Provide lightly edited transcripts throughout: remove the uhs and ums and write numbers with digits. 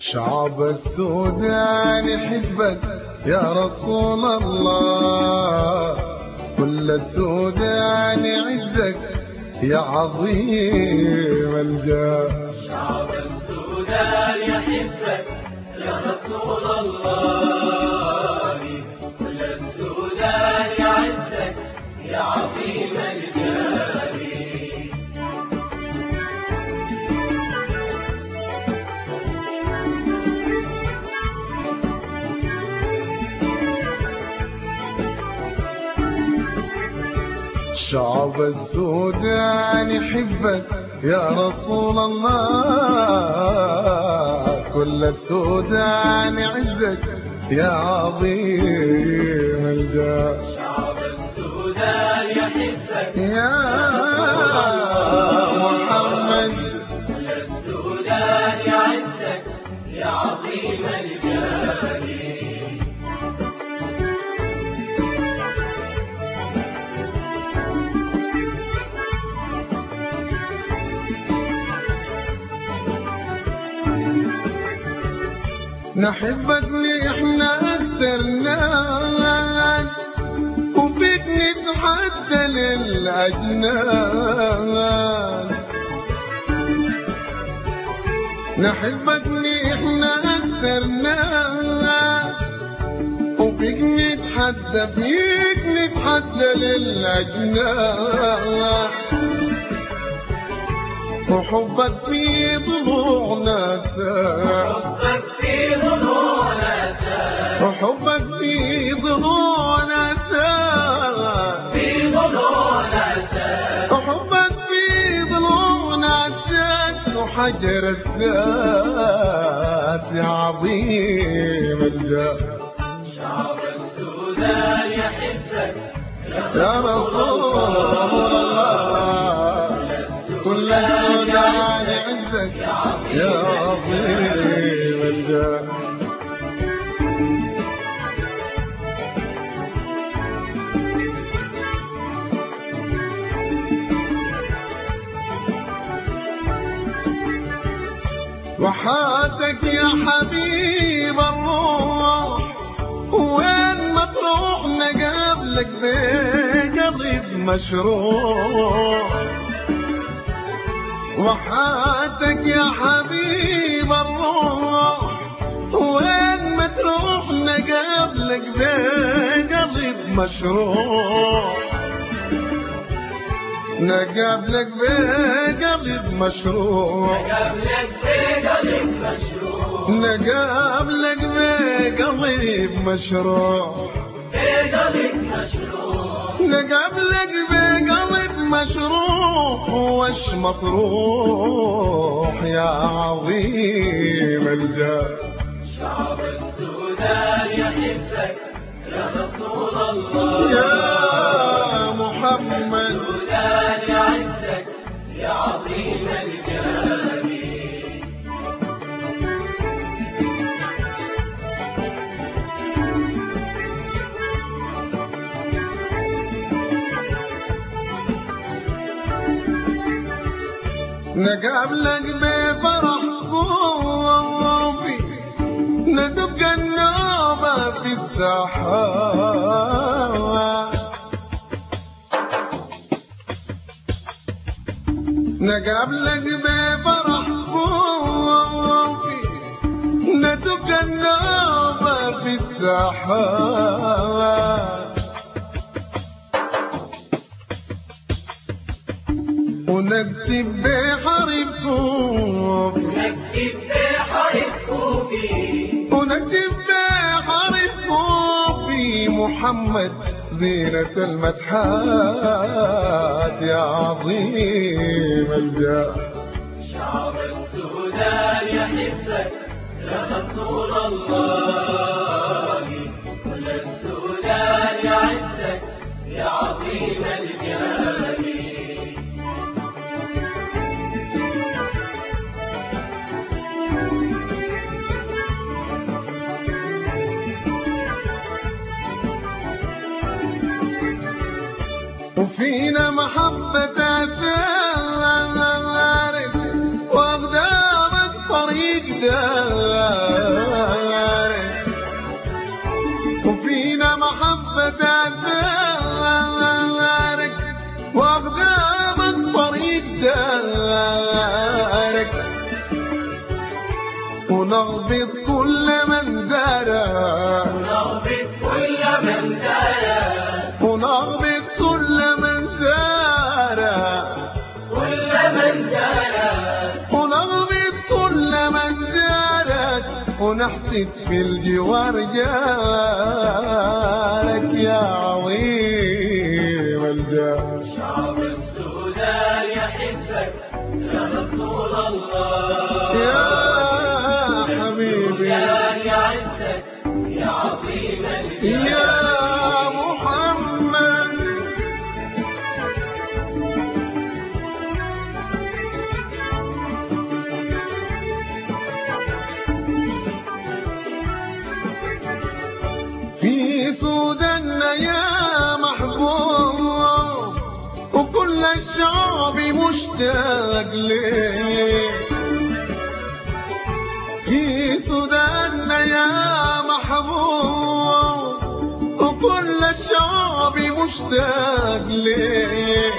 شعب السودان يحبك يا رسول الله، كل السودان يعزك يا عظيم الجاه. شعب السودان يحبك يا رسول الله، كل السودان يعزك يا عظيم الجاه. شعب السودان يحبك يا رسول الله، كل السودان يعزك يا عظيم الجاه. شعب السودان يحبك يا محمد، كل السودان يعزك يا عظيم الجاه. نحبك احنا اكثرناك، وفيك نتحدى للاجنان. نحبك احنا اكثرناك، وفيك نتحدى للاجنان. وحبك في ضلوعنا حبك في ضلوعنا وحبك في ضلوعنا في ضلوعنا وحبك في ضلوعنا وحجر الذات يا عظيم الجاه. شعب السودان يحبك يا رسول الله، كل السودان يعزك يا عظيم الجاه. وحاتك يا حبيب الروح، وين ما تروح نقابلك بقلب مشروع. وحاتك يا حبيب الروح، وين ما تروح نقابلك بقلب مشروع. نقابلك بقلب مشروع، نقابلك بقلب مشروع، نقابلك بقلب مشروع. وش مطروح يا عظيم الجاه. شعب السودان يحبك يا رسول الله، يا محمد، السودان يعزك يا عظيم الجاه. نقابلك بفرح صوفي، ندق النوبة في الساحات. نقابلك بفرح صوفي، ندق النوبة في الساحات. ونكتب بحرف كوفي، ونكتب بحرف كوفي محمد زينة المدحات يا عظيم الجاه. شعب السودان يحبك يا رسول الله، كل السودان يعزك يا عظيم الجاه. وفينا محبة أثار وأقدام الطريق دار. دارك ونغبط كل من دارك ونغبط كل من دارك ونغبط كل من دارك كل من دارك ونغبط كل من دارك ونحسد في الجوار جارك يا عظيم الجاه. شعب السودان يحبك يا رسول الله يا حبيبي يعزك يا عظيم الجاه يا محمد. في سوداننا يا محبوب وكل الشعب مشتاق ليك. في سوداننا يا محبوب وكل الشعب مشتاق ليك.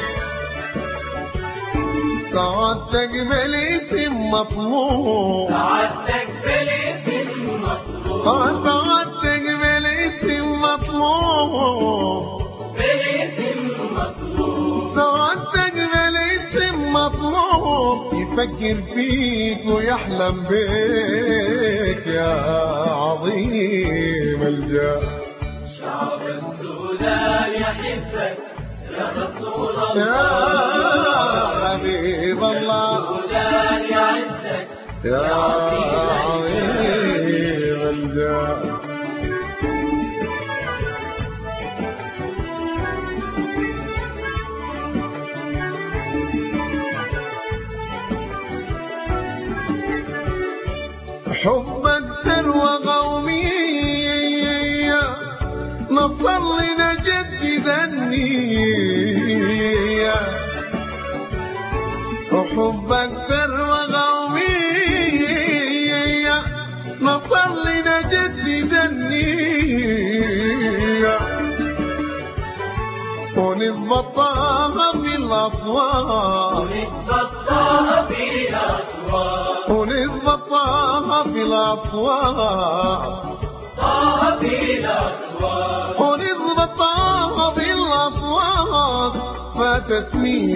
سعادتك بالاسم مطلوب سعادتك بالاسم مطلوب سعادتك بالاسم مطلوب بالاسم مطلوب سعادتك بالاسم مطلوب. يفكر فيك ويحلم بيك يا عظيم الجاه. شعب السودان يحبك يا رسول يا الله حبيب الله السودان يعزك يا عظيم الجاه. حبك ثروة قومية نصر لنجدد النية. وحبك ثروة قومية نصر لنجدد النية. ونظبطها في الأصوات ونثبتها في الأصوات ونظبطها في الأصوات طه في الأصوات ونظبطها في الأصوات. فاتت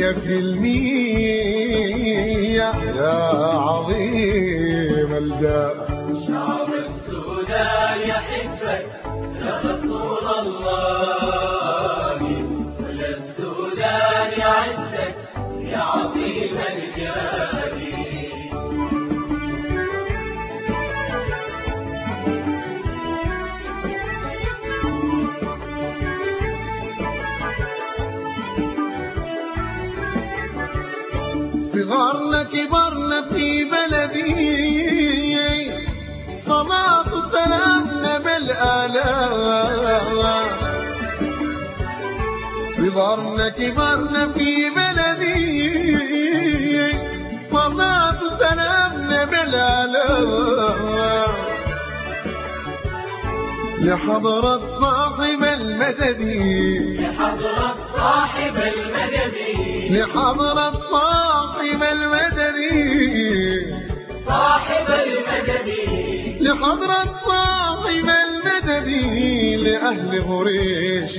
100% يا عظيم الجاه. شعب السودان يحبك يا رسول الله كل السودان يعزك يا عظيم الجاه. صغارنا كبرنا في بلدي صلاة سلامنا بالآلاف. صغارنا كبرنا في بلدي صلاة سلامنا بالآلاف. لحضرة صاحب المددي لحضرة صاحب المددي لحضرة صاحب المددي صاحب المددي لحضرة صاحب المددي. لأهل غريش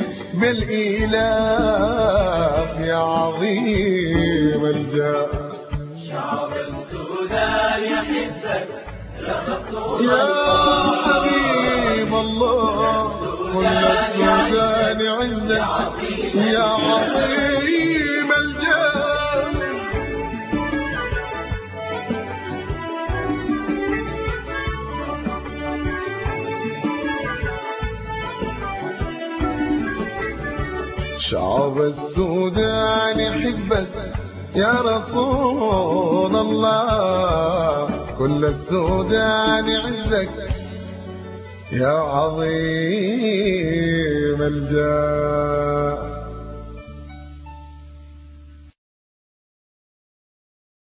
بالإيلاف يا عظيم الجاه. شعب السودان يحبك يا رسول يا الله حبيب الله كل السودان عندك يا عظيم الجاه. شعب السودان يحبك يا رسول الله كل السودان عندك يا عظيم الجاه.